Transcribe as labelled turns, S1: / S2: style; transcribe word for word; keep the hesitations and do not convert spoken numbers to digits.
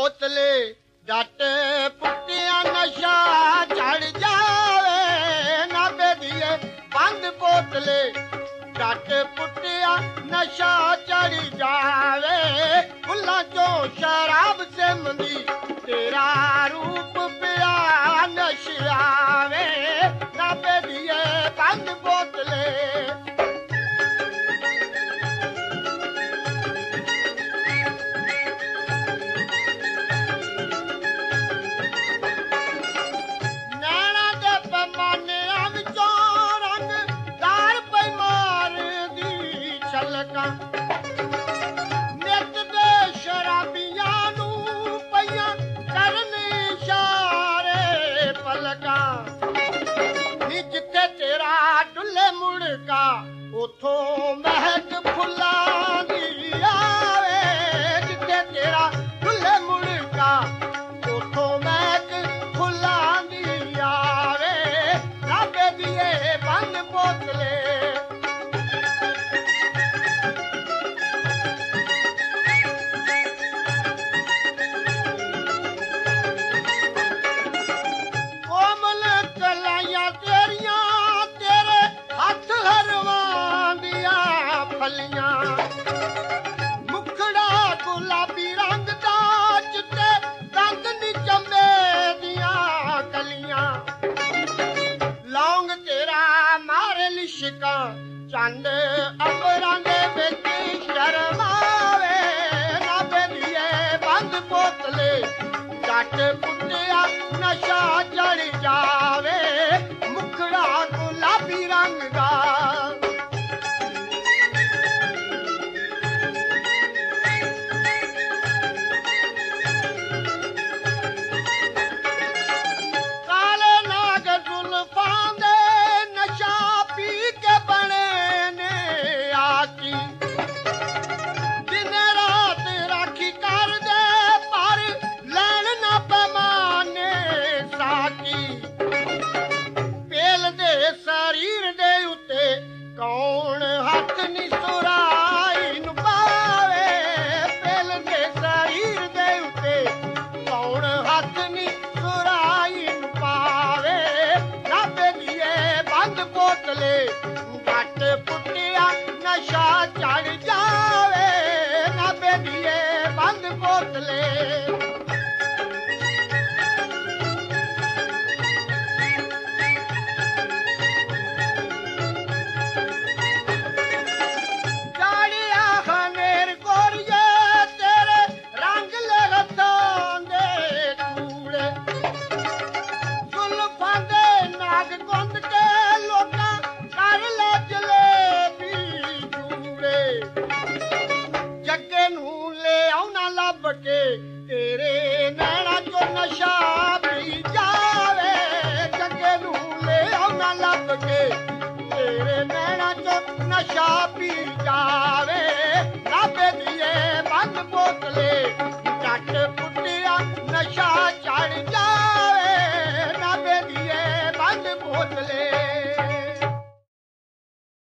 S1: ਬੋਤਲੇ ਜੱਟ ਪੁੱਟਿਆ ਨਸ਼ਾ ਚੜ ਜਾਵੇ ਨਾ ਬੇਦੀਏ ਬੰਦ ਬੋਤਲੇ ਜੱਟ ਪੁੱਟਿਆ ਨਸ਼ਾ ਚੜ ਜਾਵੇ ਫੁੱਲਾਂ ਚੋਂ ਸ਼ਰਾਬ ਸਿਮਦੀ ਤੇਰਾ ਰੂਪ ਪਿਆ ਨਸ਼ਿਆਵੇ ਨਾ ਬੇਦੀਏ ਬੰਦ ਬੋਤਲੇ ਨਿੱਤ ਦੇ ਸ਼ਰਾਬੀਆਂ ਨੂੰ ਪਈਆਂ ਕਰਨ ਇਸ਼ਾਰੇ ਪਲਕਾਂ ਨੀ ਜਿੱਥੇ ਤੇਰਾ ਡੁੱਲੇ ਮੁੜਕਾ ਉਥੋਂ ਮਹਿਕ ਫੁੱਲਾਂ ਦੀ ਆਵੇ ਜਿੱਥੇ ਤੇਰਾ ਡੁੱਲੇ ਮੁੜਕਾ ਉਥੋਂ ਮਹਿਕ ਫੁੱਲਾਂ ਦੀ ਆਵੇ ਰੱਬ ਦੀਏ ਬੰਦ ਬੋਤਲੇ ਮੁਖੜਾ ਗੁਲਾਬੀ ਰੰਗ ਦਾ ਚਿੱਟੇ ਰੰਗ ਨੀ ਚੰਬੇ ਦੀਆਂ ਕਲੀਆਂ ਲੌਂਗ ਤੇਰਾ ਮਾਰੇ ਲਿਸ਼ਕਾਂ ਚੰਦ ਅੰਬਰਾਂ ਦੇ ਵਿੱਚ ਸ਼ਰਮਾਵੇ ਨਾ ਬੇਲੀਏ ਬੰਦ ਬੋਤਲੇ ਜੱਟ ਪੁੱਟਿਆ ਨਸ਼ਾ ਚੜ ਜਾਵੇ ਮੁਖੜਾ ਗੁਲਾਬੀ ਰੰਗ ਦਾ ਕੌਣ ਹੱਥ ਨੀ ਸੁਰਾਈ ਨੂੰ ਪਾਵੇ ਪਿਲ ਦੇ ਸਰੀਰ ਦੇ ਉੱਤੇ ਕੌਣ ਹੱਥ ਨੀ ਸੁਰਾਈ ਨੂੰ ਪਾਵੇ ਨਾ ਬੇਲੀਏ ਬੰਦ ਬੋਤਲੇ ਜੱਟ ਪੁੱਟਿਆ ਨਸ਼ਾ ਚੜ ਜਾਵੇ ਨਾ ਬੇਲੀਏ ਬੰਦ ਬੋਤਲੇ ਕੇ ਤੇਰੇ ਨੈਣਾ ਚੋਂ ਨਸ਼ਾ ਪੀ ਜਾਵੇ ਜੱਗੇ ਨੂੰ ਲੈ ਆਉਣਾ ਲੱਭ ਕੇ ਤੇਰੇ ਨੈਣਾ ਚੋਂ ਨਸ਼ਾ ਪੀ ਜਾਵੇ ਲੱਭੇ ਦੀਏ ਬੰਦ ਬੋਤਲੇ ਜੱਟ ਪੁੱਟਿਆ ਨਸ਼ਾ ਚੜ